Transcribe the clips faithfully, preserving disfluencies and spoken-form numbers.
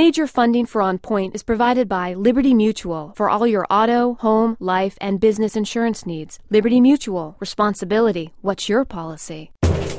Major funding for On Point is provided by Liberty Mutual for all your auto, home, life, and business insurance needs. Liberty Mutual. Responsibility. What's your policy?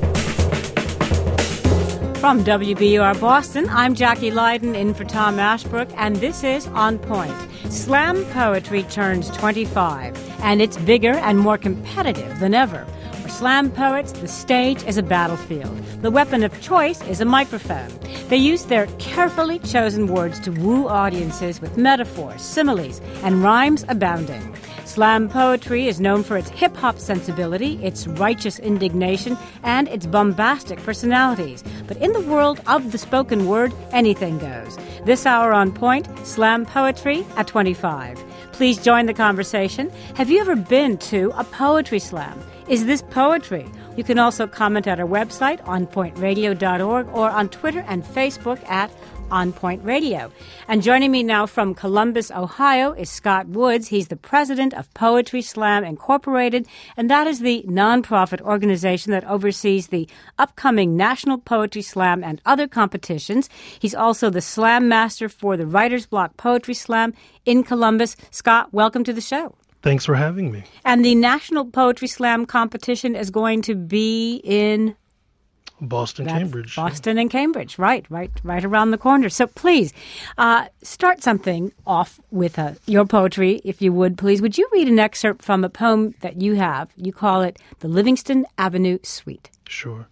From W B U R Boston, I'm Jackie Leiden in for Tom Ashbrook, and this is On Point. Slam poetry turns twenty-five, and it's bigger and more competitive than ever. For slam poets, the stage is a battlefield. The weapon of choice is a microphone. They use their carefully chosen words to woo audiences with metaphors, similes, and rhymes abounding. Slam poetry is known for its hip-hop sensibility, its righteous indignation, and its bombastic personalities. But in the world of the spoken word, anything goes. This hour On Point, slam poetry at twenty-five. Please join the conversation. Have you ever been to a poetry slam? Is this poetry? You can also comment at our website, on point radio dot org, or on Twitter and Facebook at On Point Radio. And joining me now from Columbus, Ohio, is Scott Woods. He's the president of Poetry Slam Incorporated, and that is the nonprofit organization that oversees the upcoming National Poetry Slam and other competitions. He's also the slam master for the Writer's Block Poetry Slam in Columbus. Scott, welcome to the show. Thanks for having me. And the National Poetry Slam competition is going to be in Boston, That's Cambridge. Boston and Cambridge, right, right, right around the corner. So please, uh, start something off with uh, your poetry, if you would, please. Would you read an excerpt from a poem that you have? You call it The Livingston Avenue Suite. Sure.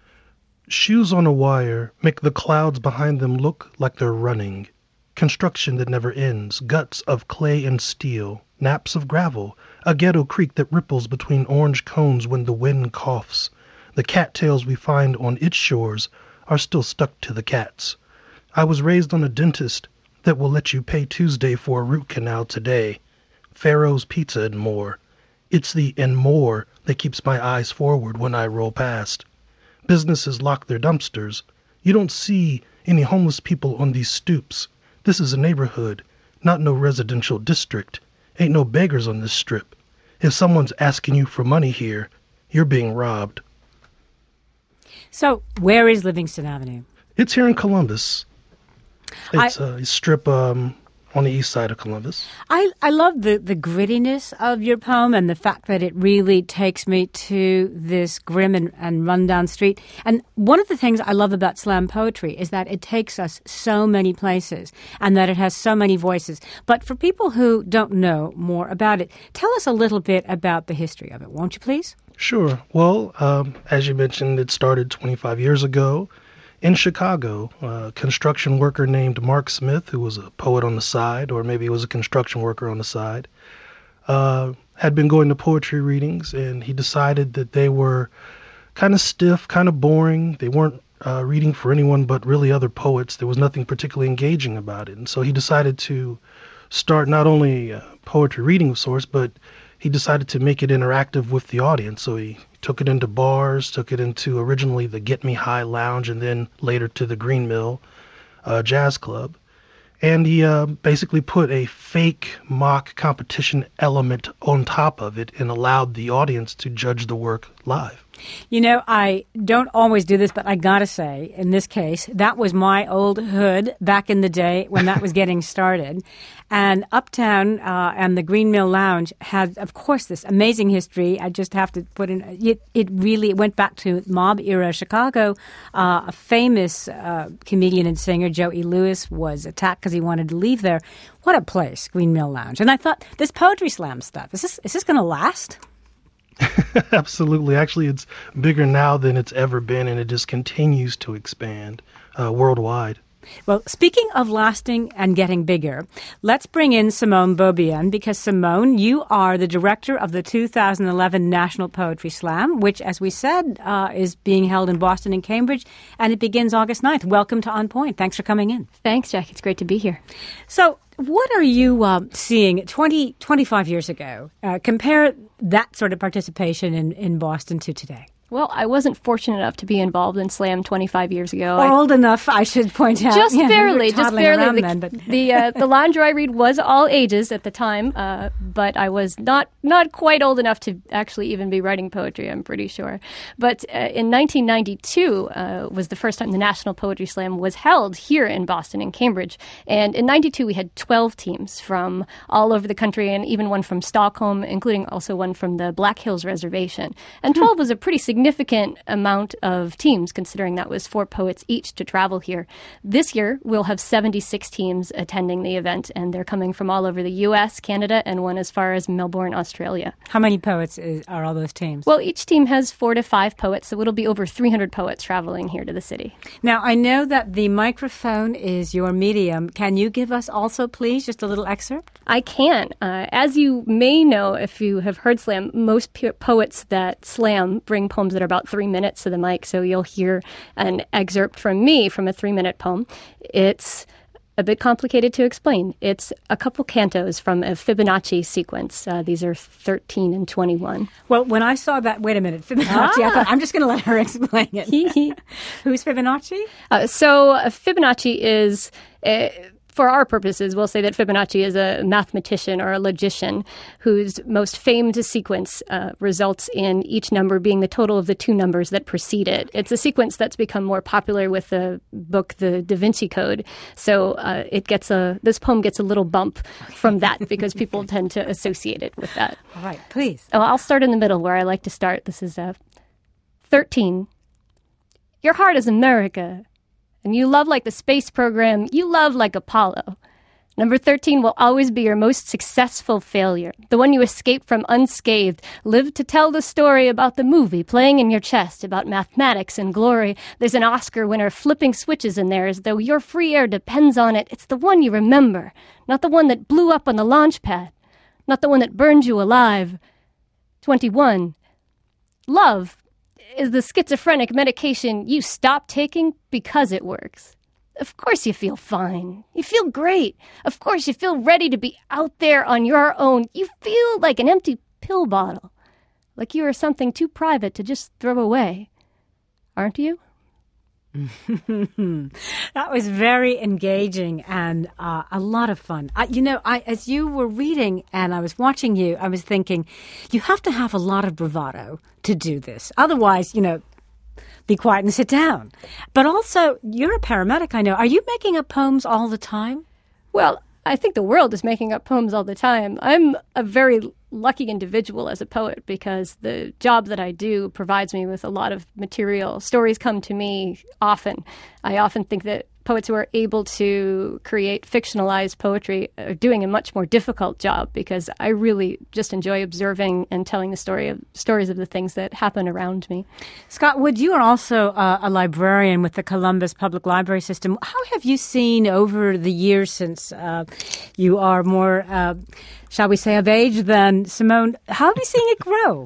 Shoes on a wire make the clouds behind them look like they're running. Construction that never ends, guts of clay and steel, naps of gravel, a ghetto creek that ripples between orange cones when the wind coughs. The cattails we find on its shores are still stuck to the cats. I was raised on a dentist that will let you pay Tuesday for a root canal today. Pharaoh's Pizza and more. It's the and more that keeps my eyes forward when I roll past. Businesses lock their dumpsters. You don't see any homeless people on these stoops. This is a neighborhood, not no residential district. Ain't no beggars on this strip. If someone's asking you for money here, you're being robbed. So, where is Livingston Avenue? It's here in Columbus. It's I, a strip um, on the east side of Columbus. I, I love the, the grittiness of your poem and the fact that it really takes me to this grim and, and rundown street. And one of the things I love about slam poetry is that it takes us so many places and that it has so many voices. But for people who don't know more about it, tell us a little bit about the history of it, won't you please? Sure. Well, um, as you mentioned, it started twenty-five years ago in Chicago. A construction worker named Mark Smith, who was a poet on the side, or maybe he was a construction worker on the side, uh, had been going to poetry readings, and he decided that they were kind of stiff, kind of boring. They weren't uh, reading for anyone but really other poets. There was nothing particularly engaging about it. And so he decided to start not only a poetry reading of sorts, but he decided to make it interactive with the audience. So he took it into bars, took it into originally the Get Me High Lounge, and then later to the Green Mill uh, Jazz Club. And he uh, basically put a fake mock competition element on top of it and allowed the audience to judge the work live. You know, I don't always do this, but I gotta say, in this case, that was my old hood back in the day when that was getting started. And Uptown uh, and the Green Mill Lounge had, of course, this amazing history. I just have to put in, it, it really it went back to mob-era Chicago. Uh, a famous uh, comedian and singer, Joey Lewis, was attacked because he wanted to leave there. What a place, Green Mill Lounge. And I thought, this poetry slam stuff, is this is this going to last? Absolutely. Actually, it's bigger now than it's ever been, and it just continues to expand uh, worldwide. Well, speaking of lasting and getting bigger, let's bring in Simone Beaubien, because Simone, you are the director of the two thousand eleven National Poetry Slam, which, as we said, uh, is being held in Boston and Cambridge, and it begins August ninth. Welcome to On Point. Thanks for coming in. Thanks, Jack. It's great to be here. So, what are you uh, seeing twenty, twenty-five years ago? Uh, compare that sort of participation in, in Boston to today. Well, I wasn't fortunate enough to be involved in Slam twenty-five years ago. Or I, old enough, I should point out. Just yeah, barely, we were just barely. The then, but... the, uh, the Landreau I read was all ages at the time, uh, but I was not not quite old enough to actually even be writing poetry, I'm pretty sure. But uh, in nineteen ninety-two uh, was the first time the National Poetry Slam was held here in Boston and Cambridge. And in ninety-two, we had twelve teams from all over the country, and even one from Stockholm, including also one from the Black Hills Reservation. And twelve was a pretty significant amount of teams, considering that was four poets each to travel here. This year, we'll have seventy-six teams attending the event, and they're coming from all over the U S, Canada, and one as far as Melbourne, Australia. How many poets is, are all those teams? Well, each team has four to five poets, so it'll be over three hundred poets traveling here to the city. Now, I know that the microphone is your medium. Can you give us also, please, just a little excerpt? I can. Uh, as you may know, if you have heard Slam, most po- poets that slam bring poems that are about three minutes to the mic, so you'll hear an excerpt from me from a three-minute poem. It's a bit complicated to explain. It's a couple cantos from a Fibonacci sequence. Uh, these are thirteen and twenty-one. Well, when I saw that, wait a minute, Fibonacci, ah. I thought, I'm just going to let her explain it. Who's Fibonacci? Uh, so uh, Fibonacci is... Uh, For our purposes, we'll say that Fibonacci is a mathematician or a logician whose most famed sequence uh, results in each number being the total of the two numbers that precede it. It's a sequence that's become more popular with the book, The Da Vinci Code. So uh, it gets a this poem gets a little bump from that because people tend to associate it with that. All right, please. Oh, I'll start in the middle where I like to start. This is uh, thirteen. Your heart is America. And you love like the space program, you love like Apollo. Number thirteen will always be your most successful failure, the one you escaped from unscathed, lived to tell the story about the movie playing in your chest, about mathematics and glory. There's an Oscar winner flipping switches in there as though your free air depends on it. It's the one you remember, not the one that blew up on the launch pad, not the one that burned you alive. twenty-one. Love is the schizophrenic medication you stop taking because it works. Of course you feel fine. You feel great. Of course you feel ready to be out there on your own. You feel like an empty pill bottle, like you are something too private to just throw away. Aren't you? That was very engaging and uh, a lot of fun. I, you know, I, as you were reading and I was watching you, I was thinking, you have to have a lot of bravado to do this. Otherwise, you know, be quiet and sit down. But also, you're a paramedic, I know. Are you making up poems all the time? Well, I think the world is making up poems all the time. I'm a very lucky individual as a poet because the job that I do provides me with a lot of material. Stories come to me often. I often think that poets who are able to create fictionalized poetry are doing a much more difficult job because I really just enjoy observing and telling the story of stories of the things that happen around me. Scott Wood, you are also uh, a librarian with the Columbus Public Library System. How have you seen over the years since uh, you are more, uh, shall we say, of age than Simone, how have you seen it grow?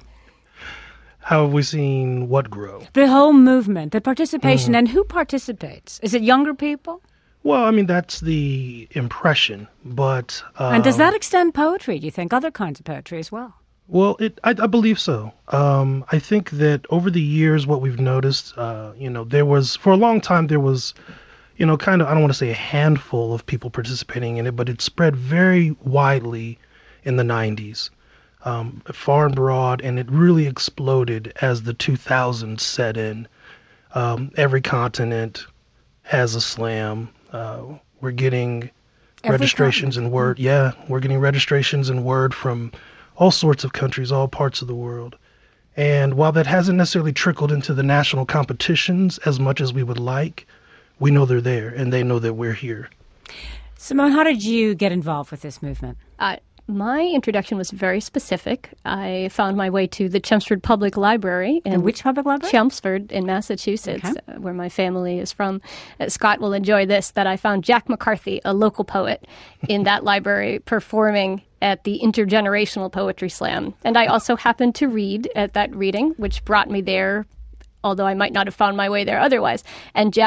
How have we seen what grow? The whole movement, the participation, mm. and who participates? Is it younger people? Well, I mean, that's the impression, but... Um, and does that extend poetry, do you think? Other kinds of poetry as well? Well, it, I, I believe so. Um, I think that over the years, what we've noticed, uh, you know, there was, for a long time, there was, you know, kind of, I don't want to say a handful of people participating in it, but it spread very widely in the nineties. Um, far and broad, and it really exploded as the two thousands set in. Um, every continent has a slam. Uh, we're getting every registrations continent. in Word. Yeah, we're getting registrations in Word from all sorts of countries, all parts of the world. And while that hasn't necessarily trickled into the national competitions as much as we would like, we know they're there, and they know that we're here. Simone, how did you get involved with this movement? Uh, My introduction was very specific. I found my way to the Chelmsford Public Library. In which public library? Chelmsford in Massachusetts, okay. uh, where my family is from. Uh, Scott will enjoy this, that I found Jack McCarthy, a local poet, in that library performing at the Intergenerational Poetry Slam. And I also happened to read at that reading, which brought me there, although I might not have found my way there otherwise. And Jack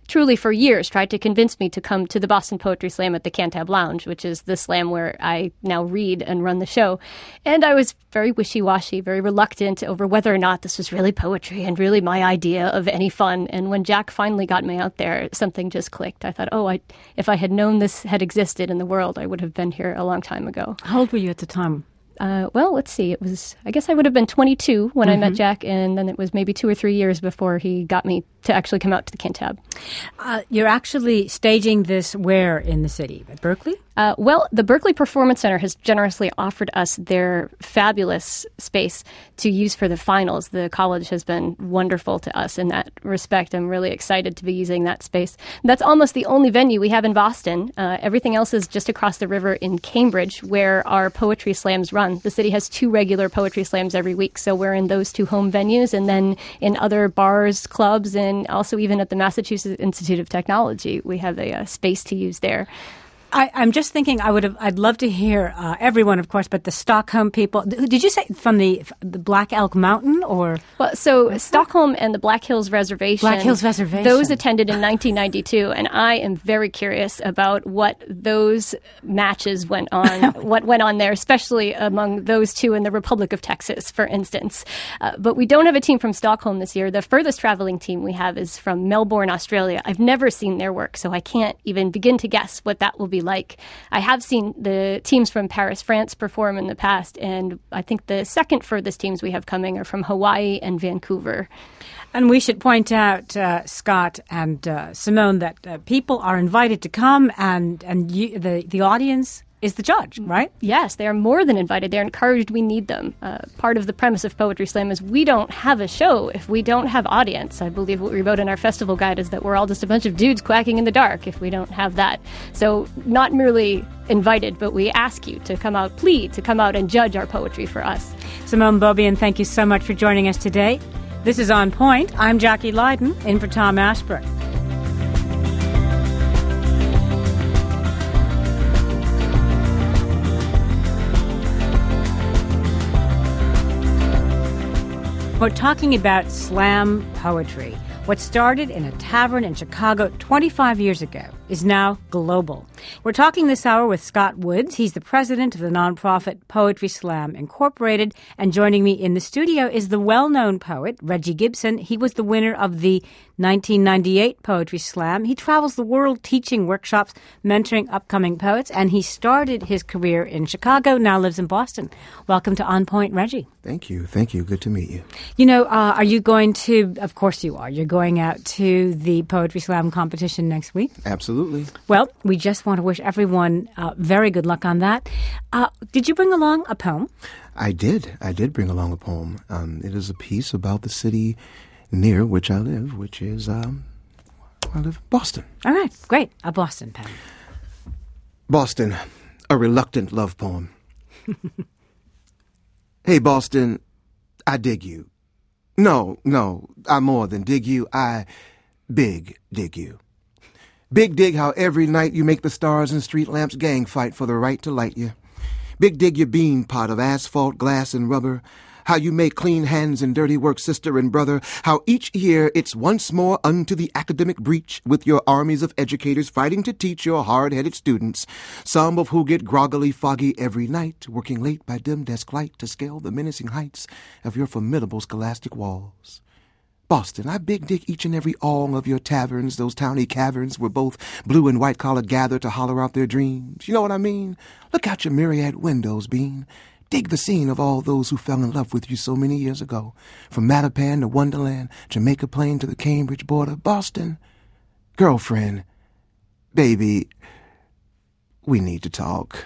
truly for years tried to convince me to come to the Boston Poetry Slam at the Cantab Lounge, which is the slam where I now read and run the show. And I was very wishy-washy, very reluctant over whether or not this was really poetry and really my idea of any fun. And when Jack finally got me out there, something just clicked. I thought, oh, I, if I had known this had existed in the world, I would have been here a long time ago. How old were you at the time? Uh, well, let's see. It was, I guess I would have been twenty-two when mm-hmm. I met Jack, and then it was maybe two or three years before he got me to actually come out to the Cantab. Uh, you're actually staging this where in the city? At Berkeley? Uh, well, the Berkeley Performance Center has generously offered us their fabulous space to use for the finals. The college has been wonderful to us in that respect. I'm really excited to be using that space. That's almost the only venue we have in Boston. Uh, everything else is just across the river in Cambridge, where our poetry slams run. The city has two regular poetry slams every week, so we're in those two home venues, and then in other bars, clubs, and also even at the Massachusetts Institute of Technology, we have a, a space to use there. I, I'm just thinking I would have. I'd love to hear uh, everyone, of course, but the Stockholm people. Did you say from the the Black Elk Mountain or? Well, so Stockholm and the Black Hills Reservation. Black Hills Reservation. Those attended in nineteen ninety-two, and I am very curious about what those matches went on. What went on there, especially among those two in the Republic of Texas, for instance. Uh, but we don't have a team from Stockholm this year. The furthest traveling team we have is from Melbourne, Australia. I've never seen their work, so I can't even begin to guess what that will be like. I have seen the teams from Paris, France perform in the past, and I think the second furthest teams we have coming are from Hawaii and Vancouver. And we should point out, uh, Scott and uh, Simone, that uh, people are invited to come, and, and you, the, the audience is the judge, right? Yes, they are more than invited. They're encouraged. We need them. Uh, part of the premise of Poetry Slam is we don't have a show if we don't have audience. I believe what we wrote in our festival guide is that we're all just a bunch of dudes quacking in the dark if we don't have that. So not merely invited, but we ask you to come out, plead to come out and judge our poetry for us. Simone Beaubien, thank you so much for joining us today. This is On Point. I'm Jackie Leiden, in for Tom Ashbrook. We're talking about slam poetry. What started in a tavern in Chicago twenty-five years ago is now global. We're talking this hour with Scott Woods. He's the president of the nonprofit Poetry Slam Incorporated. And joining me in the studio is the well-known poet, Reggie Gibson. He was the winner of the nineteen ninety-eight Poetry Slam. He travels the world teaching workshops, mentoring upcoming poets, and he started his career in Chicago, now lives in Boston. Welcome to On Point, Reggie. Thank you. Thank you. Good to meet you. You know, uh, are you going to, of course you are, you're going out to the Poetry Slam competition next week? Absolutely. Well, we just want to wish everyone uh, very good luck on that. Uh, did you bring along a poem? I did. I did bring along a poem. Um, it is a piece about the city near which I live, which is, um, I live in Boston. All right, great. A Boston poem. Boston, a reluctant love poem. Hey, Boston, I dig you. No, no, I more than dig you. I big dig you. Big dig how every night you make the stars and street lamps gang fight for the right to light you. Big dig your bean pot of asphalt, glass, and rubber. How you make clean hands and dirty work, sister and brother. How each year it's once more unto the academic breach with your armies of educators fighting to teach your hard-headed students, some of who get groggily foggy every night, working late by dim desk light to scale the menacing heights of your formidable scholastic walls. Boston, I big dig each and every all of your taverns, those towny caverns where both blue and white collar gather to holler out their dreams. You know what I mean? Look out your myriad windows, Bean. Dig the scene of all those who fell in love with you so many years ago. From Mattapan to Wonderland, Jamaica Plain to the Cambridge border. Boston, girlfriend, baby, we need to talk.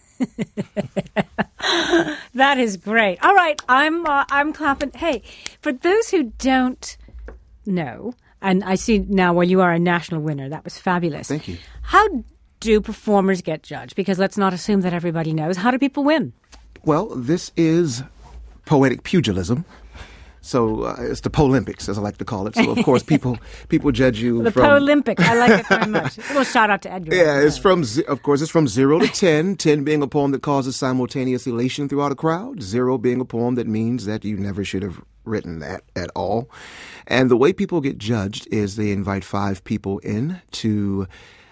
That is great. All right, I'm uh, I'm clapping. Hey, for those who don't know, and I see now where you are a national winner. That was fabulous. Thank you. How do performers get judged? Because let's not assume that everybody knows. How do people win? Well, this is poetic pugilism. So uh, it's the Polympics, as I like to call it. So, of course, people people judge you the from... The Polympics. I like it very much. A little shout-out to Edgar. Yeah, it's from, of course, it's from zero to ten. ten being a poem that causes simultaneous elation throughout a crowd. Zero being a poem that means that you never should have written that at all. And the way people get judged is they invite five people in to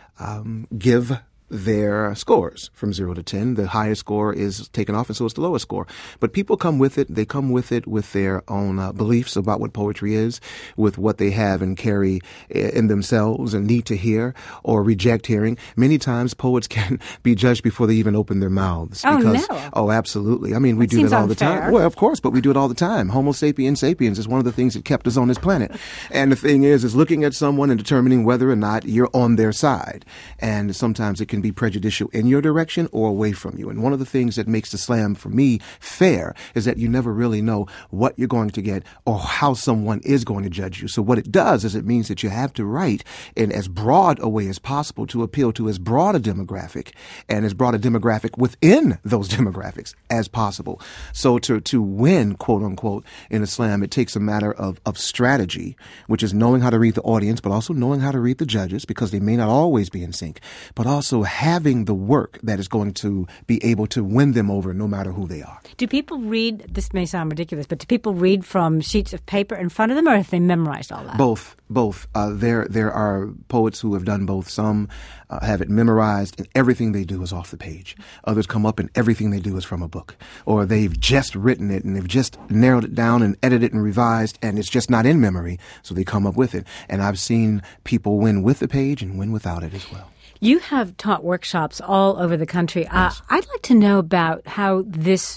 um, give their scores from zero to ten. The highest score is taken off, and so is the lowest score. But people come with it. They come with it with their own uh, beliefs about what poetry is, with what they have and carry in themselves and need to hear or reject hearing. Many times poets can be judged before they even open their mouths. Oh, because, no. Oh, absolutely. I mean, we That do seems that all unfair. the time. Well, of course, but we do it all the time. Homo sapiens sapiens is one of the things that kept us on this planet. And the thing is, is looking at someone and determining whether or not you're on their side. And sometimes it can be prejudicial in your direction or away from you. And one of the things that makes the slam for me fair is that you never really know what you're going to get or how someone is going to judge you. So what it does is it means that you have to write in as broad a way as possible to appeal to as broad a demographic and as broad a demographic within those demographics as possible. So to, to win, quote unquote, in a slam, it takes a matter of, of strategy, which is knowing how to read the audience, but also knowing how to read the judges, because they may not always be in sync, but also having the work that is going to be able to win them over no matter who they are. Do people read, this may sound ridiculous, but do people read from sheets of paper in front of them, or have they memorized all that? Both. Both. Uh, there there are poets who have done both. Some uh, have it memorized, and everything they do is off the page. Others come up, and everything they do is from a book. Or they've just written it, and they've just narrowed it down and edited and revised, and it's just not in memory, so they come up with it. And I've seen people win with the page and win without it as well. You have taught workshops all over the country. Yes. Uh, I'd like to know about how this,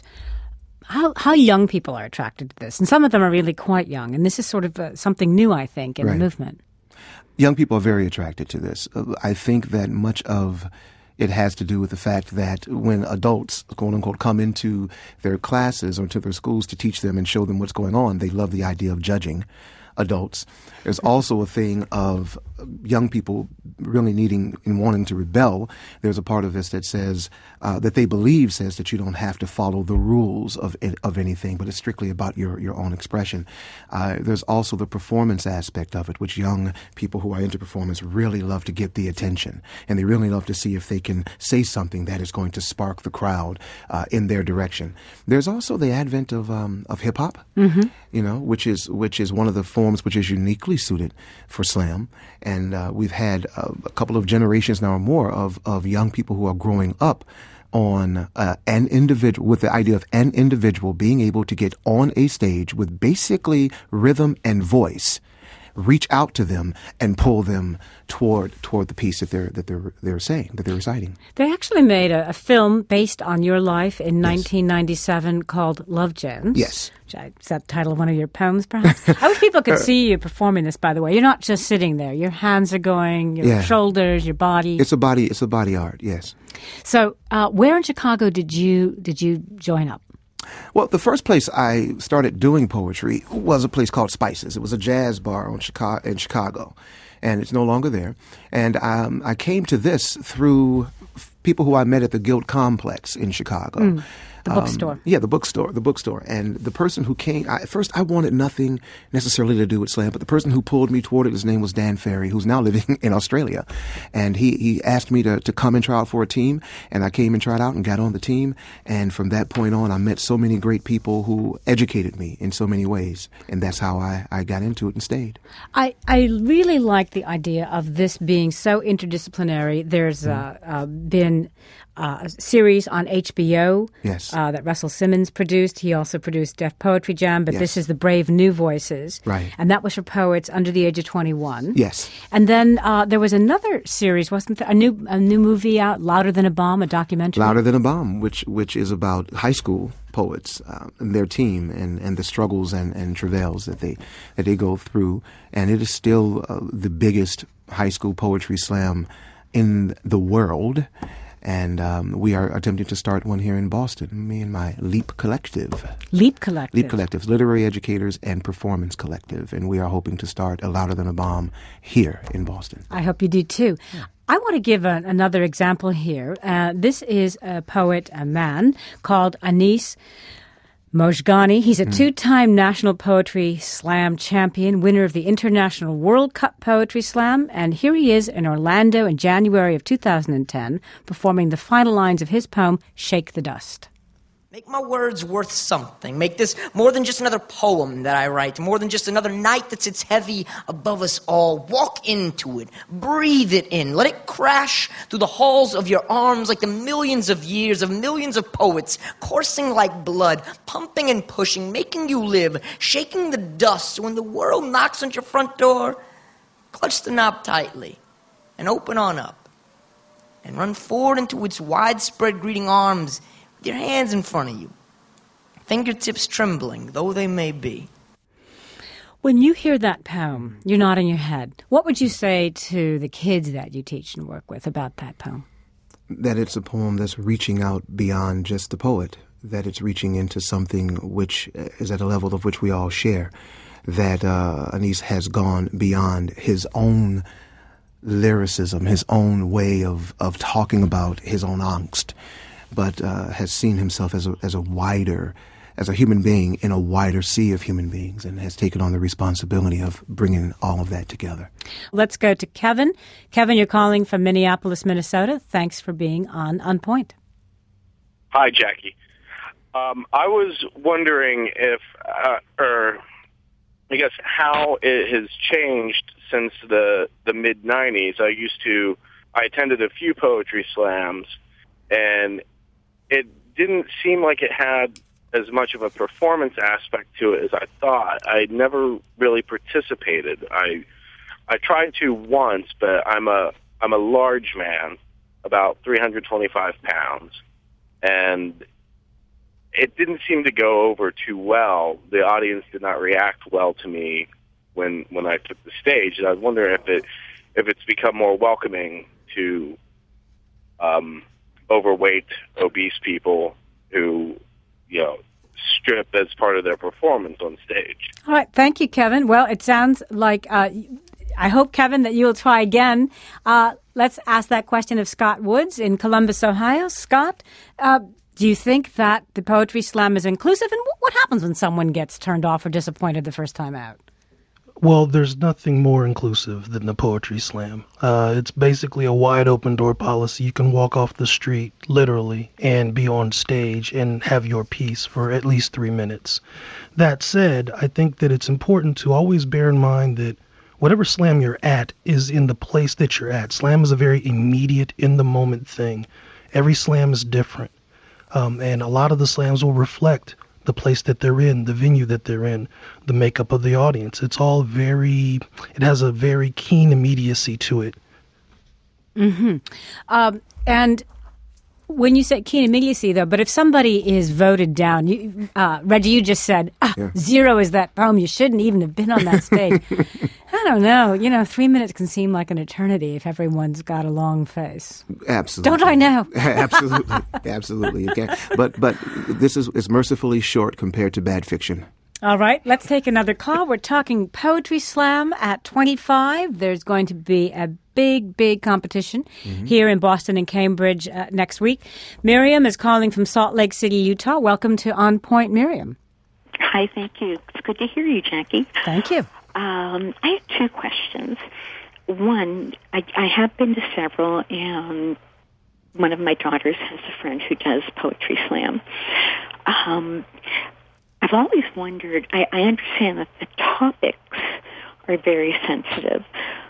how how young people are attracted to this. And some of them are really quite young. And this is sort of uh, something new, I think, in Right. the movement. Young people are very attracted to this. Uh, I think that much of it has to do with the fact that when adults, quote unquote, come into their classes or to their schools to teach them and show them what's going on, they love the idea of judging adults. There's also a thing of young people really needing and wanting to rebel. There's a part of this that says, uh, that they believe says that you don't have to follow the rules of of anything, but it's strictly about your, your own expression. Uh, there's also the performance aspect of it, which young people who are into performance really love to get the attention. And they really love to see if they can say something that is going to spark the crowd uh, in their direction. There's also the advent of um, of hip-hop, mm-hmm. you know, which is which is one of the forms which is uniquely suited for slam. And uh, we've had uh, a couple of generations now or more of, of young people who are growing up on uh, an individual, with the idea of an individual being able to get on a stage with basically rhythm and voice, reach out to them and pull them toward toward the piece that they're that they're they're saying, that they're reciting. They actually made a, a film based on your life in yes. nineteen ninety-seven called Love Gems. Yes. Which I, is that the title of one of your poems, perhaps? I wish people could see you performing this, by the way. You're not just sitting there. Your hands are going, your yeah. shoulders, your body. It's a body. It's a body art. Yes. So, uh, where in Chicago did you did you join up? Well, the first place I started doing poetry was a place called Spices. It was a jazz bar on Chicago, in Chicago, and it's no longer there. And um, I came to this through f- people who I met at the Guild Complex in Chicago. Mm. The bookstore. Um, yeah, the bookstore, the bookstore. And the person who came, I, at first I wanted nothing necessarily to do with slam, but the person who pulled me toward it, his name was Dan Ferry, who's now living in Australia. And he, he asked me to, to come and try out for a team. And I came and tried out and got on the team. And from that point on, I met so many great people who educated me in so many ways. And that's how I, I got into it and stayed. I, I really like the idea of this being so interdisciplinary. There's mm. uh, uh, been uh, a series on H B O yes. uh, that Russell Simmons produced. He also produced Def Poetry Jam, but yes. this is the Brave New Voices. Right. And that was for poets under the age of twenty-one. Yes. And then uh, there was another series, wasn't there? A new a new movie out, Louder Than a Bomb, a documentary? Louder Than a Bomb, which which is about high school poets uh, and their team and, and the struggles and, and travails that they that they go through. And it is still uh, the biggest high school poetry slam in the world. And um, we are attempting to start one here in Boston, me and my Leap Collective. Leap Collective. Leap Collective, Literary Educators and Performance Collective. And we are hoping to start a Louder Than a Bomb here in Boston. I hope you do too. Yeah. I want to give a, another example here. Uh, this is a poet, a man, called Anis Mojgani. He's a mm. two-time National Poetry Slam champion, winner of the International World Cup Poetry Slam, and here he is in Orlando in January of two thousand ten, performing the final lines of his poem, Shake the Dust. Make my words worth something. Make this more than just another poem that I write, more than just another night that sits heavy above us all. Walk into it. Breathe it in. Let it crash through the halls of your arms like the millions of years of millions of poets, coursing like blood, pumping and pushing, making you live, shaking the dust. So when the world knocks on your front door, clutch the knob tightly and open on up and run forward into its widespread greeting arms, your hands in front of you, fingertips trembling, though they may be. When you hear that poem, you're nodding your head. What would you say to the kids that you teach and work with about that poem? That it's a poem that's reaching out beyond just the poet, that it's reaching into something which is at a level of which we all share, that uh, Anis has gone beyond his own lyricism, his own way of, of talking about his own angst, but uh, has seen himself as a, as a wider, as a human being in a wider sea of human beings, and has taken on the responsibility of bringing all of that together. Let's go to Kevin. Kevin, you're calling from Minneapolis, Minnesota. Thanks for being on On Point. Hi, Jackie. Um, I was wondering if, uh, or I guess how it has changed since the, the mid nineties. I used to, I attended a few poetry slams, and it didn't seem like it had as much of a performance aspect to it as I thought. I never really participated. I I tried to once, but I'm a I'm a large man, about three hundred twenty-five pounds, and it didn't seem to go over too well. The audience did not react well to me when when I took the stage, and I was wondering if it if it's become more welcoming to um, overweight, obese people who, you know, strip as part of their performance on stage. All right. Thank you, Kevin. Well, it sounds like, uh, I hope, Kevin, that you'll try again. Uh, let's ask that question of Scott Woods in Columbus, Ohio. Scott, uh, do you think that the Poetry Slam is inclusive? And what happens when someone gets turned off or disappointed the first time out? Well, there's nothing more inclusive than the Poetry Slam. Uh, it's basically a wide open door policy. You can walk off the street, literally, and be on stage and have your piece for at least three minutes. That said, I think that it's important to always bear in mind that whatever slam you're at is in the place that you're at. Slam is a very immediate, in-the-moment thing. Every slam is different. Um, and a lot of the slams will reflect the place that they're in, the venue that they're in, the makeup of the audience. It's all very, it has a very keen immediacy to it. Mm-hmm. Um, and when you say keen immediacy, though, but if somebody is voted down, you, uh, Reggie, you just said, ah, yeah. Zero is that poem. You shouldn't even have been on that stage. I don't know. You know, three minutes can seem like an eternity if everyone's got a long face. Absolutely. Don't I know? Absolutely. Absolutely. It can. But, but this is, is mercifully short compared to bad fiction. All right. Let's take another call. We're talking Poetry Slam at twenty-five. There's going to be a big, big competition mm-hmm. here in Boston and Cambridge uh, next week. Miriam is calling from Salt Lake City, Utah. Welcome to On Point, Miriam. Hi, thank you. It's good to hear you, Jackie. Thank you. Um, I have two questions. One, I, I have been to several, and one of my daughters has a friend who does Poetry Slam. Um, I've always wondered, I, I understand that the topics are very sensitive,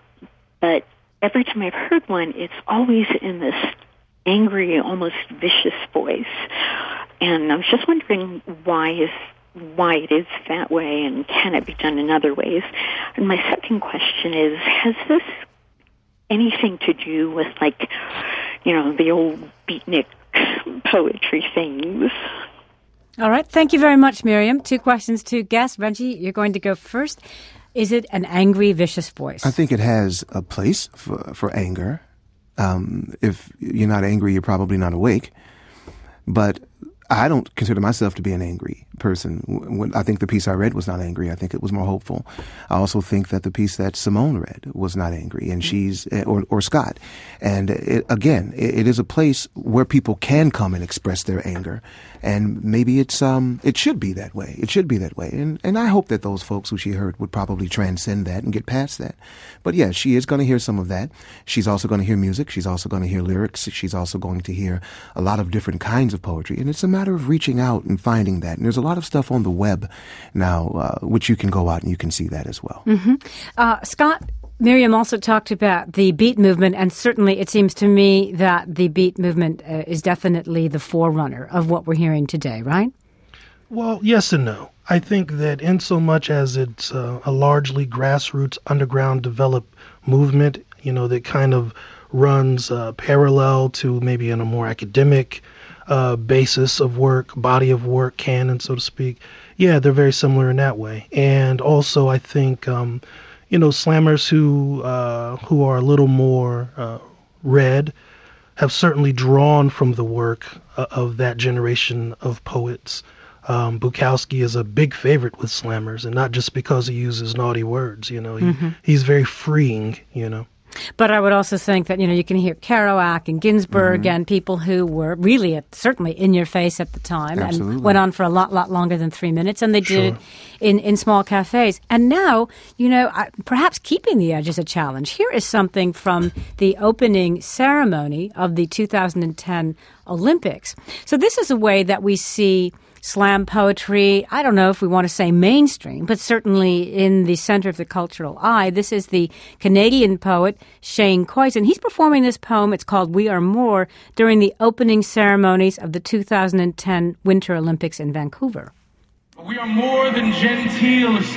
but every time I've heard one, it's always in this angry, almost vicious voice. And I was just wondering why is why it is that way, and can it be done in other ways? And my second question is, has this anything to do with, like, you know, the old beatnik poetry things? All right. Thank you very much, Miriam. Two questions, two guests. Reggie, you're going to go first. Is it an angry, vicious voice? I think it has a place for, for anger. Um, if you're not angry, you're probably not awake. But I don't consider myself to be an angry person. When, I think the piece I read was not angry. I think it was more hopeful. I also think that the piece that Simone read was not angry, and she's or or Scott. And it, again, it, it is a place where people can come and express their anger, and maybe it's um it should be that way. It should be that way, and and I hope that those folks who she heard would probably transcend that and get past that. But yeah, she is going to hear some of that. She's also going to hear music. She's also going to hear lyrics. She's also going to hear a lot of different kinds of poetry, and it's a matter of reaching out and finding that. And there's a lot of stuff on the web now, uh, which you can go out and you can see that as well. Mm-hmm. Uh, Scott, Miriam also talked about the beat movement, and certainly it seems to me that the beat movement uh, is definitely the forerunner of what we're hearing today, right? Well, yes and no. I think that in so much as it's uh, a largely grassroots, underground developed movement, you know, that kind of runs uh, parallel to maybe in a more academic uh, basis of work, body of work, canon, so to speak. Yeah, they're very similar in that way. And also, I think, um, you know, slammers who uh, who are a little more uh, read have certainly drawn from the work uh, of that generation of poets. Um, Bukowski is a big favorite with slammers, and not just because he uses naughty words. You know, he, mm-hmm. he's very freeing. You know. But I would also think that, you know, you can hear Kerouac and Ginsberg mm-hmm. and people who were really at, certainly in your face at the time Absolutely. and went on for a lot, lot longer than three minutes. And they did Sure. it in, in small cafes. And now, you know, I, perhaps keeping the edge is a challenge. Here is something from the opening ceremony of the two thousand ten Olympics. So this is a way that we see slam poetry, I don't know if we want to say mainstream, but certainly in the center of the cultural eye. This is the Canadian poet Shane Koyczan. He's performing this poem. It's called We Are More during the opening ceremonies of the two thousand ten Winter Olympics in Vancouver. We are more than genteel or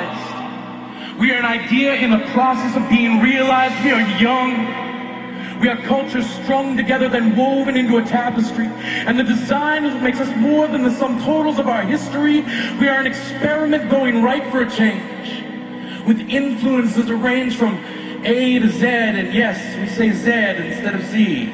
civilized. We are an idea in the process of being realized. We are young. We are cultures strung together, then woven into a tapestry. And the design is what makes us more than the sum totals of our history. We are an experiment going right for a change, with influences arranged from A to Z, and yes, we say Z instead of Z.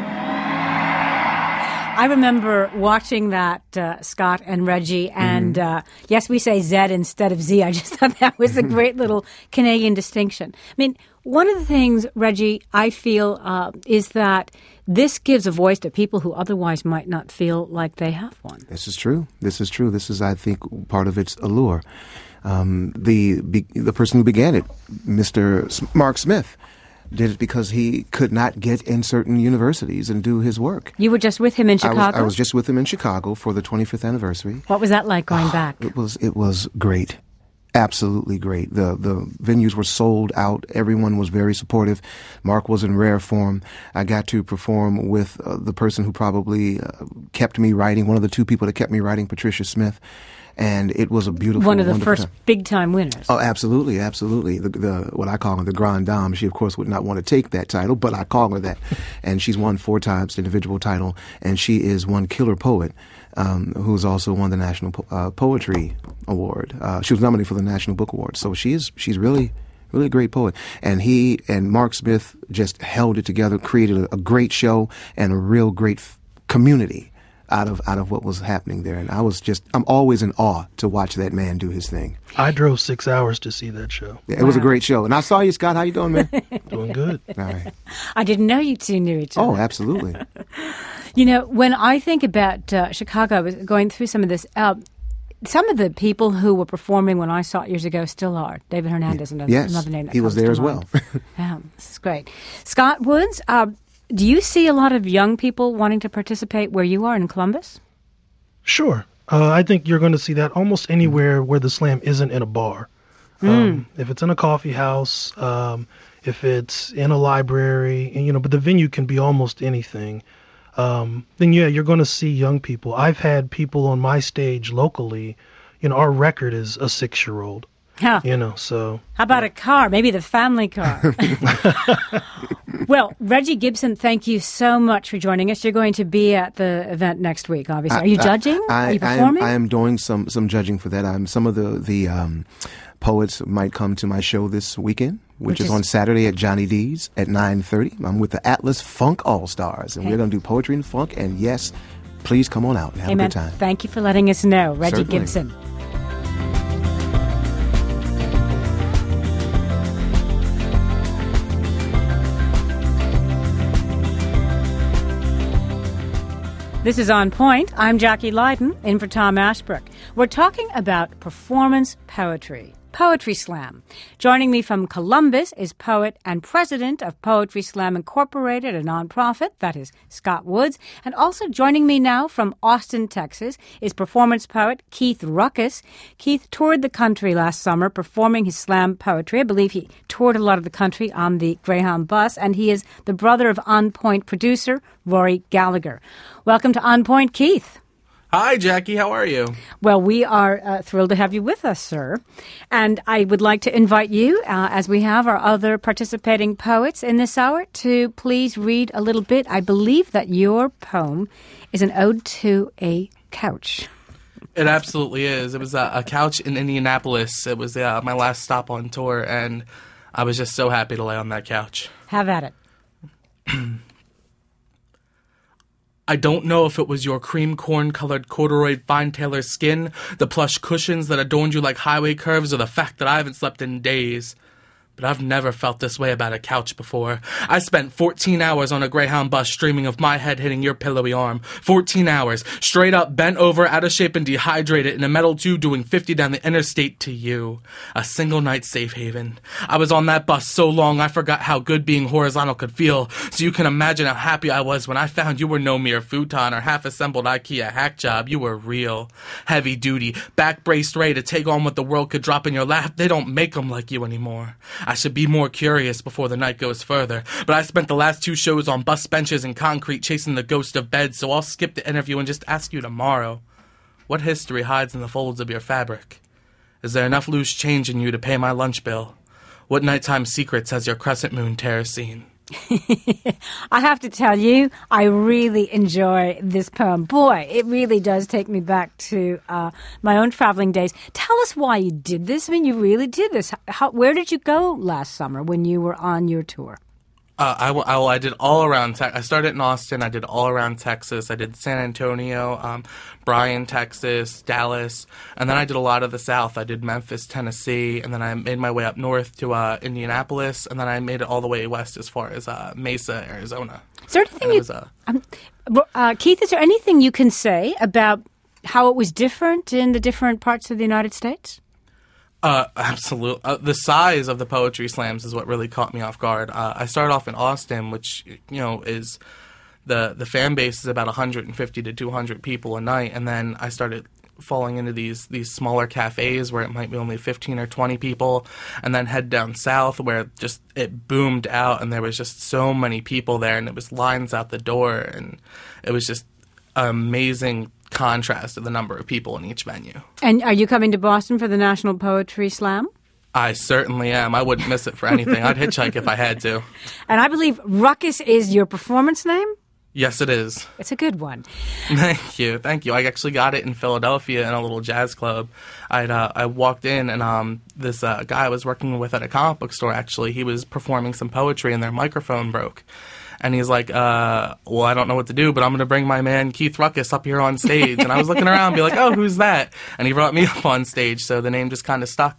I remember watching that, uh, Scott and Reggie, and mm-hmm. uh, yes, we say Z instead of Z. I just thought that was a great little Canadian distinction. I mean, one of the things, Reggie, I feel uh, is that this gives a voice to people who otherwise might not feel like they have one. This is true. This is true. This is, I think, part of its allure. Um, the the person who began it, Mister Mark Smith, did it because he could not get in certain universities and do his work. You were just with him in Chicago? I was, I was just with him in Chicago for the twenty-fifth anniversary. What was that like going back? It was it was great. Absolutely great. The the venues were sold out. Everyone was very supportive. Mark was in rare form. I got to perform with uh, the person who probably uh, kept me writing, one of the two people that kept me writing, Patricia Smith. And it was a beautiful, one of the first time. big-time winners. Oh, absolutely, absolutely. The, the what I call her the Grande Dame. She, of course, would not want to take that title, but I call her that. And she's won four times the individual title, and she is one killer poet um, who's also won the National po- uh, Poetry Award. Uh, she was nominated for the National Book Award, so she is she's really. Really a great poet. And he and Mark Smith just held it together, created a, a great show and a real great f- community out of out of what was happening there. And I was just, I'm always in awe to watch that man do his thing. I drove six hours to see that show. Yeah, it wow. was a great show. And I saw you, Scott. How you doing, man? Doing good. All right. I didn't know you two knew each other. Oh, absolutely. You know, when I think about uh, Chicago, I was going through some of this. Uh, some of the people who were performing when I saw it years ago still are. David Hernandez, another, yes, another name that he was there as mind. well. Yeah, this is great. Scott Woods, uh, do you see a lot of young people wanting to participate where you are in Columbus? Sure. Uh, I think you're going to see that almost anywhere where the slam isn't in a bar. Mm. Um, if it's in a coffee house, um, if it's in a library, and, you know, but the venue can be almost anything. Um, then, yeah, you're going to see young people. I've had people on my stage locally, you know, our record is a six-year-old. Huh. You know, so. How about a car? Maybe the family car. Well, Reggie Gibson, thank you so much for joining us. You're going to be at the event next week, obviously. Are you judging? I, I, Are you performing? I am, I am doing some, some judging for that. I'm, some of the, the um, poets might come to my show this weekend, which, which is, is on Saturday at Johnny D's at nine thirty. I'm with the Atlas Funk All-Stars, and okay. we're going to do poetry and funk, and yes, please come on out and have Amen. a good time. Thank you for letting us know. Reggie Certainly. Gibson. This is On Point. I'm Jackie Leiden, in for Tom Ashbrook. We're talking about performance poetry, Poetry Slam. Joining me from Columbus is poet and president of Poetry Slam Incorporated, a nonprofit, that is Scott Woods. And also joining me now from Austin, Texas, is performance poet Keith Ruckus. Keith toured the country last summer performing his slam poetry. I believe he toured a lot of the country on the Greyhound bus, and he is the brother of On Point producer Rory Gallagher. Welcome to On Point, Keith. Hi, Jackie. How are you? Well, we are uh, thrilled to have you with us, sir. And I would like to invite you, uh, as we have our other participating poets in this hour, to please read a little bit. I believe that your poem is an ode to a couch. It absolutely is. It was a, a couch in Indianapolis. It was uh, my last stop on tour, and I was just so happy to lay on that couch. Have at it. I don't know if it was your cream corn-colored corduroy fine tailor skin, the plush cushions that adorned you like highway curves, or the fact that I haven't slept in days. But I've never felt this way about a couch before. I spent fourteen hours on a Greyhound bus streaming of my head hitting your pillowy arm. fourteen hours, straight up, bent over, out of shape and dehydrated, in a metal tube doing fifty down the interstate to you. A single night safe haven. I was on that bus so long I forgot how good being horizontal could feel, so you can imagine how happy I was when I found you were no mere futon or half-assembled IKEA hack job. You were real. Heavy duty, back-braced, ready to take on what the world could drop in your lap. They don't make them like you anymore. I should be more curious before the night goes further, but I spent the last two shows on bus benches and concrete chasing the ghost of bed, so I'll skip the interview and just ask you tomorrow. What history hides in the folds of your fabric? Is there enough loose change in you to pay my lunch bill? What nighttime secrets has your crescent moon terror seen? I have to tell you, I really enjoy this poem. Boy, it really does take me back to uh, my own traveling days. Tell us why you did this. I mean, you really did this. How, where did you go last summer when you were on your tour? Uh, I, I, I did all around. Te- I started in Austin. I did all around Texas. I did San Antonio, um, Bryan, Texas, Dallas, and then I did a lot of the South. I did Memphis, Tennessee, and then I made my way up north to uh, Indianapolis, and then I made it all the way west as far as uh, Mesa, Arizona. Is there anything you, was, uh, um, uh, Keith, is there anything you can say about how it was different in the different parts of the United States? Uh, absolutely. Uh, the size of the poetry slams is what really caught me off guard. Uh, I started off in Austin, which, you know, is the the fan base is about one hundred fifty to two hundred people a night, and then I started falling into these these smaller cafes where it might be only fifteen or twenty people, and then head down south where just it boomed out, and there was just so many people there, and it was lines out the door, and it was just amazing contrast of the number of people in each venue. And are you coming to Boston for the National Poetry Slam? I certainly am. I wouldn't miss it for anything. I'd hitchhike if I had to. And I believe Ruckus is your performance name? Yes, it is. It's a good one. Thank you. Thank you. I actually got it in Philadelphia in a little jazz club. I'd, uh, I walked in, and um, this uh, guy I was working with at a comic book store, actually, he was performing some poetry, and their microphone broke. And he's like, uh, well, I don't know what to do, but I'm going to bring my man Keith Ruckus up here on stage. And I was looking around and be like, oh, who's that? And he brought me up on stage, so the name just kind of stuck.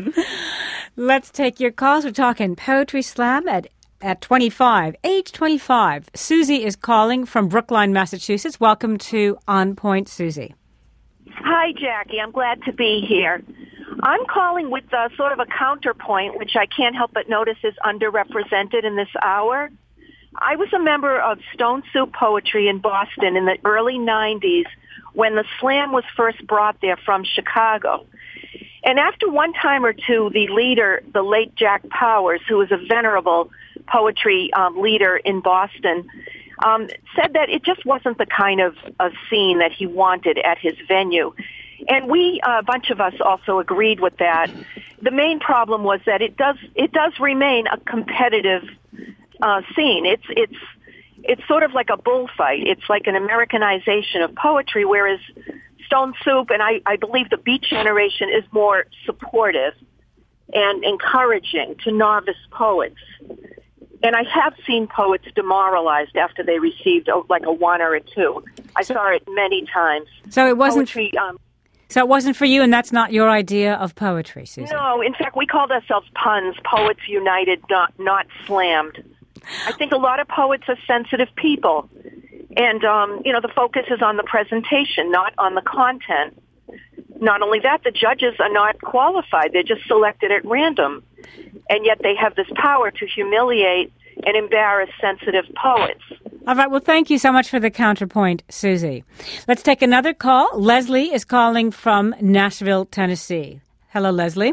Let's take your calls. We're talking Poetry Slam at, at twenty-five, age twenty-five. Susie is calling from Brookline, Massachusetts. Welcome to On Point, Susie. Hi, Jackie. I'm glad to be here. I'm calling with uh, sort of a counterpoint, which I can't help but notice is underrepresented in this hour. I was a member of Stone Soup Poetry in Boston in the early nineties when the slam was first brought there from Chicago. And after one time or two, the leader, the late Jack Powers, who was a venerable poetry um, leader in Boston, um, said that it just wasn't the kind of, of scene that he wanted at his venue. And we, uh, a bunch of us also agreed with that. The main problem was that it does, it does remain a competitive Uh, scene. It's it's it's sort of like a bullfight. It's like an Americanization of poetry, whereas Stone Soup and I, I believe the Beat Generation is more supportive and encouraging to novice poets. And I have seen poets demoralized after they received oh, like a one or a two. I so, saw it many times. So it wasn't... Poetry, um, So it wasn't for you, and that's not your idea of poetry, Susan? No, in fact, we called ourselves Puns, Poets United, not, not Slammed. I think a lot of poets are sensitive people. And, um, you know, the focus is on the presentation, not on the content. Not only that, the judges are not qualified. They're just selected at random. And yet they have this power to humiliate and embarrass sensitive poets. All right. Well, thank you so much for the counterpoint, Susie. Let's take another call. Leslie is calling from Nashville, Tennessee. Hello, Leslie.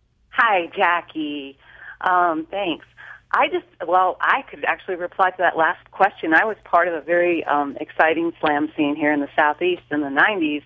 Hi, Jackie. Um, thanks. I just, well, I could actually reply to that last question. I was part of a very um, exciting slam scene here in the Southeast in the nineties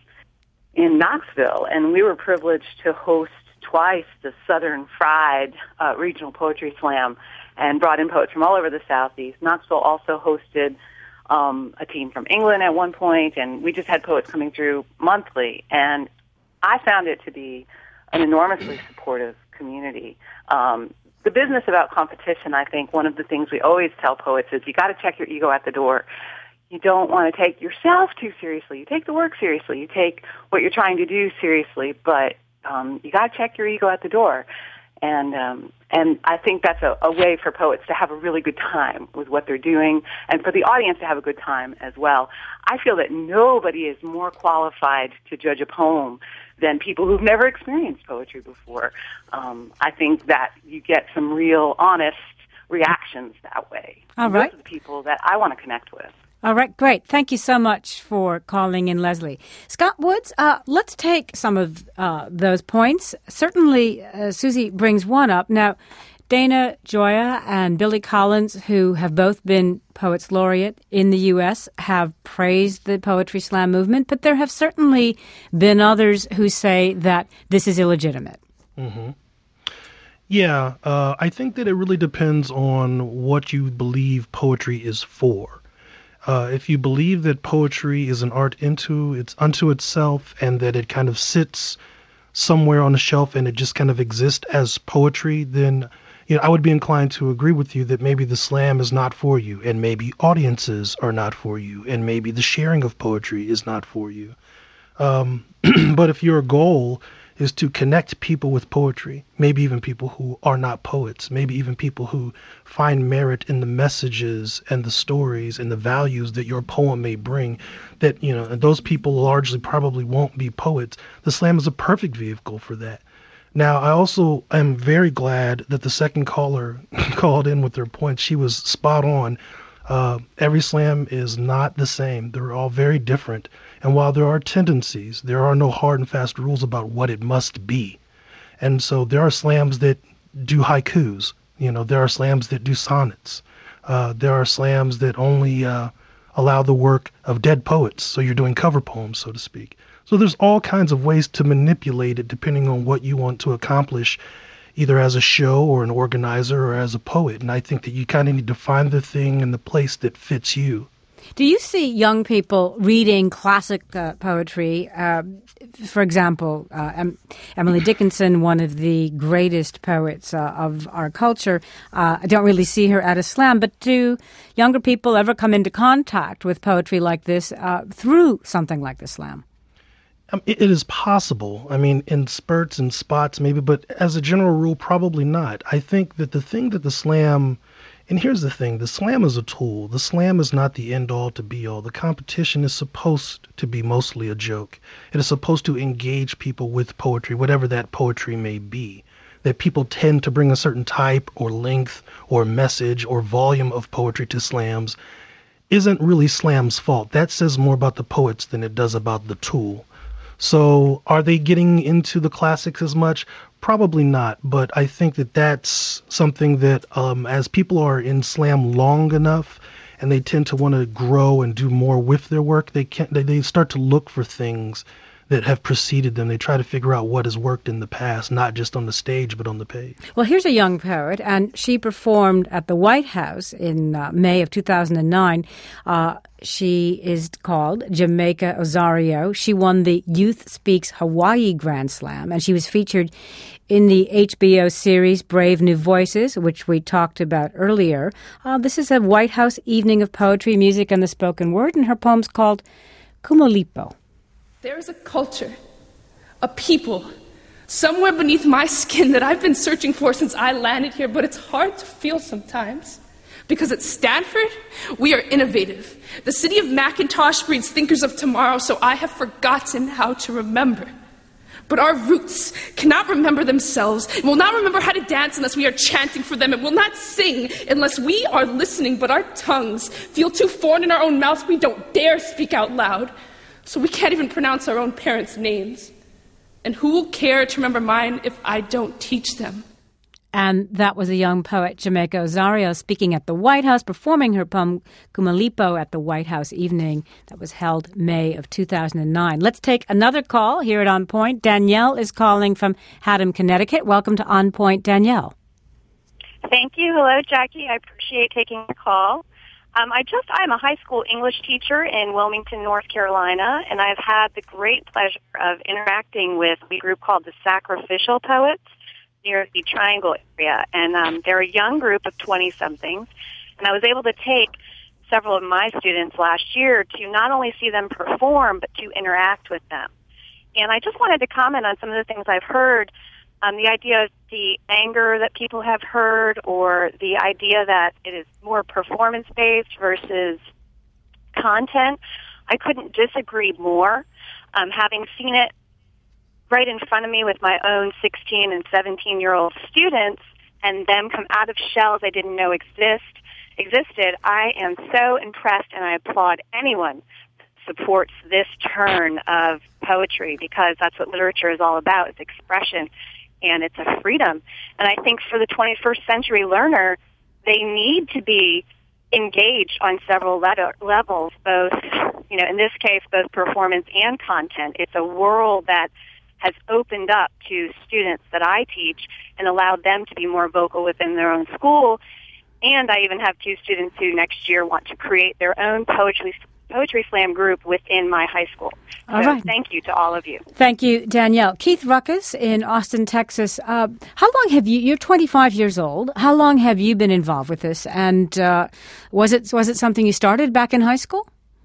in Knoxville, and we were privileged to host twice the Southern Fried uh, Regional Poetry Slam and brought in poets from all over the Southeast. Knoxville also hosted um, a team from England at one point, and we just had poets coming through monthly. And I found it to be an enormously supportive community. Um, the business about competition, I think one of the things we always tell poets is you got to check your ego at the door. You don't want to take yourself too seriously. You take the work seriously. You take what you're trying to do seriously, but um, you got to check your ego at the door. And um, and I think that's a, a way for poets to have a really good time with what they're doing, and for the audience to have a good time as well. I feel that nobody is more qualified to judge a poem than people who've never experienced poetry before. Um, I think that you get some real honest reactions that way. All right. Those are the people that I want to connect with. All right, great. Thank you so much for calling in, Leslie. Scott Woods, uh, let's take some of uh, those points. Certainly, uh, Susie brings one up. Now, Dana Gioia and Billy Collins, who have both been Poets Laureate in the U S, have praised the Poetry Slam movement, but there have certainly been others who say that this is illegitimate. Mm-hmm. Yeah, uh, I think that it really depends on what you believe poetry is for. Uh, if you believe that poetry is an art into it's unto itself, and that it kind of sits somewhere on the shelf and it just kind of exists as poetry, then you know I would be inclined to agree with you that maybe the slam is not for you, and maybe audiences are not for you, and maybe the sharing of poetry is not for you. Um, but if your goal is to connect people with poetry, maybe even people who are not poets, maybe even people who find merit in the messages and the stories and the values that your poem may bring, that, you know, and those people largely probably won't be poets, the slam is a perfect vehicle for that. Now, I also am very glad that the second caller called in with their point. She was spot on. Uh, every slam is not the same. They're all very different. And while there are tendencies, there are no hard and fast rules about what it must be. And so there are slams that do haikus. You know, there are slams that do sonnets. Uh, there are slams that only uh, allow the work of dead poets. So you're doing cover poems, so to speak. So there's all kinds of ways to manipulate it depending on what you want to accomplish, either as a show or an organizer or as a poet. And I think that you kind of need to find the thing and the place that fits you. Do you see young people reading classic uh, poetry? Uh, for example, uh, em- Emily Dickinson, one of the greatest poets uh, of our culture. Uh, I don't really see her at a slam, but do younger people ever come into contact with poetry like this uh, through something like the slam? Um, it, it is possible. I mean, in spurts and spots maybe, but as a general rule, probably not. I think that the thing that the slam... And here's the thing, the slam is a tool. The slam is not the end-all to be-all. The competition is supposed to be mostly a joke. It is supposed to engage people with poetry, whatever that poetry may be. That people tend to bring a certain type or length or message or volume of poetry to slams isn't really slam's fault. That says more about the poets than it does about the tool. So are they getting into the classics as much? Probably not, but I think that that's something that um, as people are in slam long enough and they tend to want to grow and do more with their work, they can they, they start to look for things that have preceded them. They try to figure out what has worked in the past, not just on the stage, but on the page. Well, here's a young poet, and she performed at the White House in uh, May of two thousand nine. Uh, she is called Jamaica Osario. She won the Youth Speaks Hawaii Grand Slam, and she was featured in the H B O series Brave New Voices, which we talked about earlier. Uh, this is a White House evening of poetry, music, and the spoken word, and her poem's called Kumalipo. There is a culture, a people, somewhere beneath my skin that I've been searching for since I landed here, but it's hard to feel sometimes. Because at Stanford, we are innovative. The city of Macintosh breeds thinkers of tomorrow, so I have forgotten how to remember. But our roots cannot remember themselves, and will not remember how to dance unless we are chanting for them, and will not sing unless we are listening, but our tongues feel too foreign in our own mouths, we don't dare speak out loud. So we can't even pronounce our own parents' names. And who will care to remember mine if I don't teach them? And that was a young poet, Jamaica Osario, speaking at the White House, performing her poem Kumalipo at the White House evening that was held May of two thousand nine. Let's take another call here at On Point. Danielle is calling from Haddam, Connecticut. Welcome to On Point, Danielle. Thank you. Hello, Jackie. I appreciate taking the call. Um, I just, I'm a high school English teacher in Wilmington, North Carolina, and I've had the great pleasure of interacting with a group called the Sacrificial Poets near the Triangle area, and um, they're a young group of twenty-somethings, and I was able to take several of my students last year to not only see them perform, but to interact with them. And I just wanted to comment on some of the things I've heard, um, the idea of the anger that people have heard, or the idea that it is more performance-based versus content. I couldn't disagree more. Um, having seen it right in front of me with my own sixteen and seventeen-year-old students and them come out of shells I didn't know exist existed, I am so impressed, and I applaud anyone that supports this turn of poetry, because that's what literature is all about. It's expression, and it's a freedom. And I think for the twenty-first century learner, they need to be engaged on several le- levels, both, you know, in this case, both performance and content. It's a world that has opened up to students that I teach and allowed them to be more vocal within their own school. And I even have two students who next year want to create their own poetry poetry slam group within my high school. All so right. Thank you to all of you. Thank you, Danielle. Keith Ruckus in Austin, Texas. Uh, how long have you, you're twenty-five years old. How long have you been involved with this? And uh, was it was it something you started back in high school?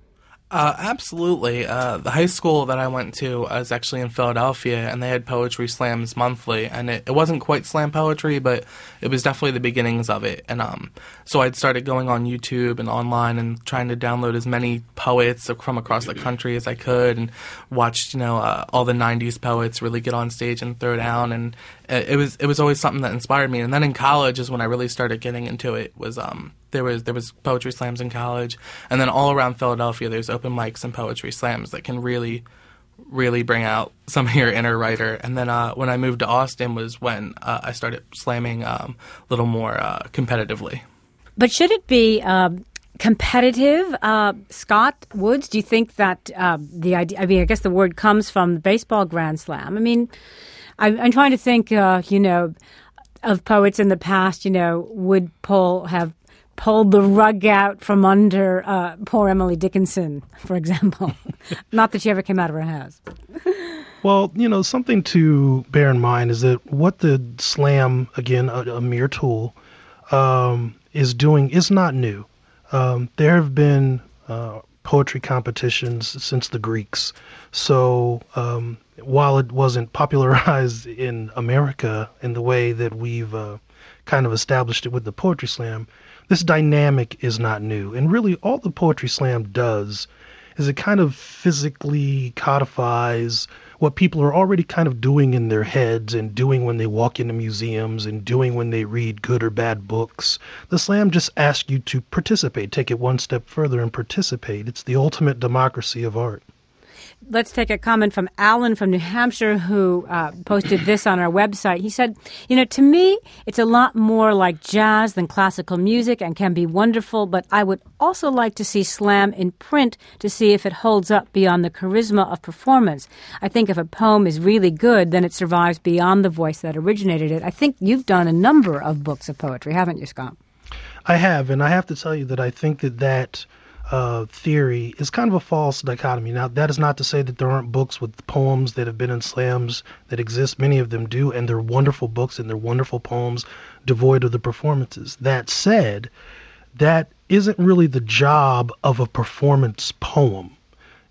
Uh, absolutely. Uh, the high school that I went to was actually in Philadelphia, and they had poetry slams monthly. And it, it wasn't quite slam poetry, but it was definitely the beginnings of it. And um, so I'd started going on YouTube and online and trying to download as many poets from across the country as I could, and watched, you know, uh, all the nineties poets really get on stage and throw down. And it, it was it was always something that inspired me. And then in college is when I really started getting into it. Was um. There was there was poetry slams in college, and then all around Philadelphia there's open mics and poetry slams that can really, really bring out some of your inner writer. And then uh, when I moved to Austin was when uh, I started slamming um, a little more uh, competitively. But should it be um, competitive? Uh, Scott Woods, do you think that uh, the idea, I mean, I guess the word comes from the baseball Grand Slam. I mean, I'm, I'm trying to think, uh, you know, of poets in the past, you know, would Paul have pulled the rug out from under uh, poor Emily Dickinson, for example. Not that she ever came out of her house. Well, you know, something to bear in mind is that what the slam, again, a, a mere tool, um, is doing is not new. Um, there have been uh, poetry competitions since the Greeks. So um, while it wasn't popularized in America in the way that we've uh, kind of established it with the poetry slam, this dynamic is not new. And really all the poetry slam does is it kind of physically codifies what people are already kind of doing in their heads and doing when they walk into museums and doing when they read good or bad books. The slam just asks you to participate, take it one step further and participate. It's the ultimate democracy of art. Let's take a comment from Alan from New Hampshire, who uh, posted this on our website. He said, you know, to me, it's a lot more like jazz than classical music and can be wonderful, but I would also like to see slam in print to see if it holds up beyond the charisma of performance. I think if a poem is really good, then it survives beyond the voice that originated it. I think you've done a number of books of poetry, haven't you, Scott? I have, and I have to tell you that I think that that Uh, theory is kind of a false dichotomy. Now, that is not to say that there aren't books with poems that have been in slams that exist. Many of them do, and they're wonderful books and they're wonderful poems devoid of the performances. That said, that isn't really the job of a performance poem.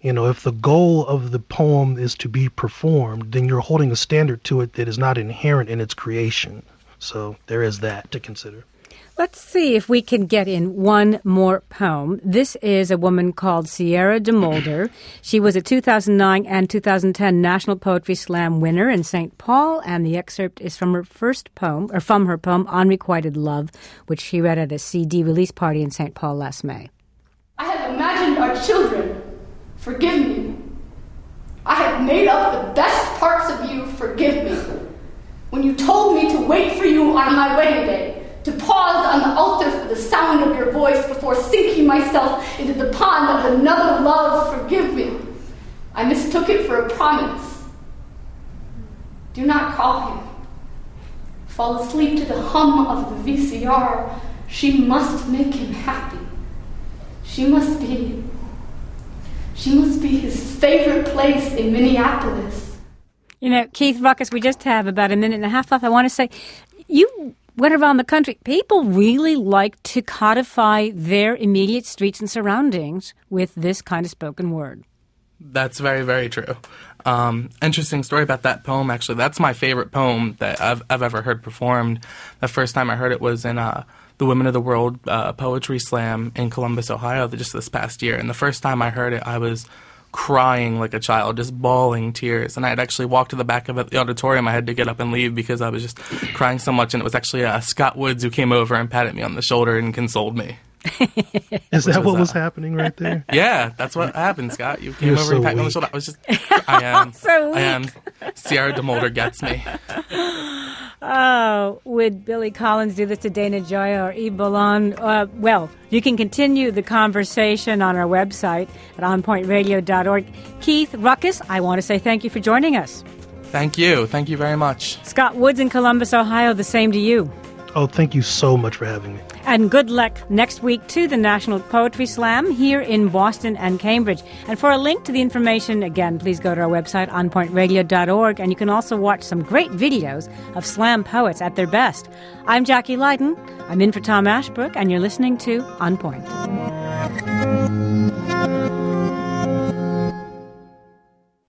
You know, if the goal of the poem is to be performed, then you're holding a standard to it that is not inherent in its creation. So there is that to consider. Let's see if we can get in one more poem. This is a woman called Sierra DeMolder. She was a two thousand nine and two thousand ten National Poetry Slam winner in Saint Paul, and the excerpt is from her first poem, or from her poem, Unrequited Love, which she read at a C D release party in Saint Paul last May. I have imagined our children. Forgive me. I have made up the best parts of you. Forgive me. When you told me to wait for you on my wedding day, to pause on the altar for the sound of your voice before sinking myself into the pond of another love, forgive me. I mistook it for a promise. Do not call him. Fall asleep to the hum of the V C R. She must make him happy. She must be, she must be his favorite place in Minneapolis. You know, Keith Ruckus, we just have about a minute and a half left. I want to say, you went around the country. People really like to codify their immediate streets and surroundings with this kind of spoken word. That's very, very true. Um, interesting story about that poem, actually. That's my favorite poem that I've, I've ever heard performed. The first time I heard it was in uh, the Women of the World uh, Poetry Slam in Columbus, Ohio, just this past year. And the first time I heard it, I was crying like a child, just bawling tears. And I had actually walked to the back of the auditorium. I had to get up and leave because I was just crying so much. And it was actually uh, Scott Woods who came over and patted me on the shoulder and consoled me. Is that was, what was uh, happening right there? Yeah, that's what happened, Scott. You came You're over so and patted me on the weak. shoulder. I was just, I am, So I am. Sierra DeMolder gets me. Oh, would Billy Collins do this to Dana Gioia or Yves Bolland? Uh, well, you can continue the conversation on our website at on point radio dot org. Keith Ruckus, I want to say thank you for joining us. Thank you. Thank you very much. Scott Woods in Columbus, Ohio, the same to you. Oh, thank you so much for having me. And good luck next week to the National Poetry Slam here in Boston and Cambridge. And for a link to the information, again, please go to our website, on point radio dot org, and you can also watch some great videos of slam poets at their best. I'm Jackie Leiden. I'm in for Tom Ashbrook, and you're listening to On Point.